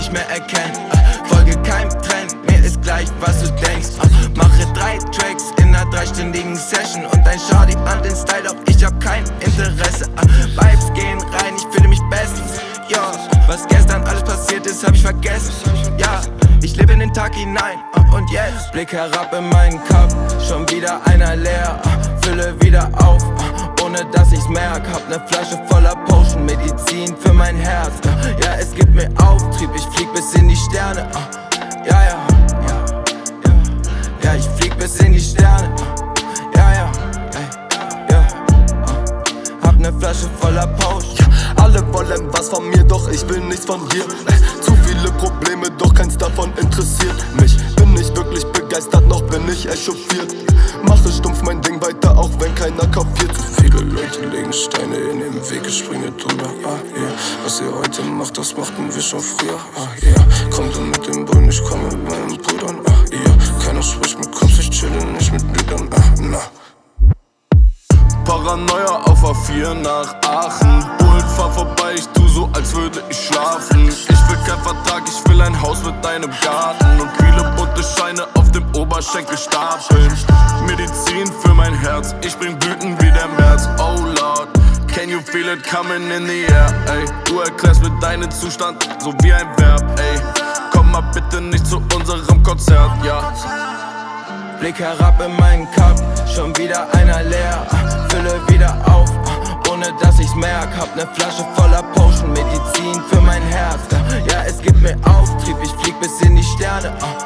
nicht mehr erkennen. Folge keinem Trend, mir ist gleich, was du denkst. Mache 3 Tracks in einer 3-stündigen Session und ein Shawty an den Style, doch ich hab kein Interesse. Vibes gehen rein, ich fühle mich bestens. Ja, was gestern alles passiert ist, hab ich vergessen. Ja, ich lebe in den Tag hinein und jetzt Blick herab in meinen Cup, schon wieder einer leer. Fülle wieder auf, ohne dass ich's merk. Hab ne Flasche voller Potion, Medizin für mein Herz. Ja, es gibt mir Auftrieb, ich flieg bis in die Sterne. Ja, ich flieg bis in die Sterne. Ja. Hab ne Flasche voller Potion. Alle wollen was von mir, doch ich will nichts von dir. Zu viele Probleme, doch keins davon interessiert mich. Bin nicht wirklich begeistert, noch bin ich echauffiert. Mache stumpf mein Ding weiter, auch wenn keiner kapiert. Zu viele Leute legen Steine in den Weg, ich springe drüber. Was ihr heute macht, das machten wir schon früher. Kommt du mit dem Bullen, ich komme mit meinen Brüdern. Keiner spricht mit Cops, ich chille nicht mit Lüdern. Paranoia auf A4 nach Aachen. Bullen fahr vorbei, ich tu so, als würde ich schlafen. Ich will kein Vertrag, ich will ein Haus mit einem Garten und viele bunte Scheine auf dem Oberschenkel stapeln. Medizin für mein Herz, ich bring Blüten wie der März. Oh Lord, can you feel it coming in the air, ey? Du erklärst mir deinen Zustand, so wie ein Verb, ey. Komm mal bitte nicht zu unserem Konzert, ja. Blick herab in meinen Cup, schon wieder einer leer. Fülle wieder auf, ohne dass ich's merk. Hab ne Flasche voller Potion, Medizin für mein Herz. Ja, es gibt mir Auftrieb, ich flieg bis in die Sterne.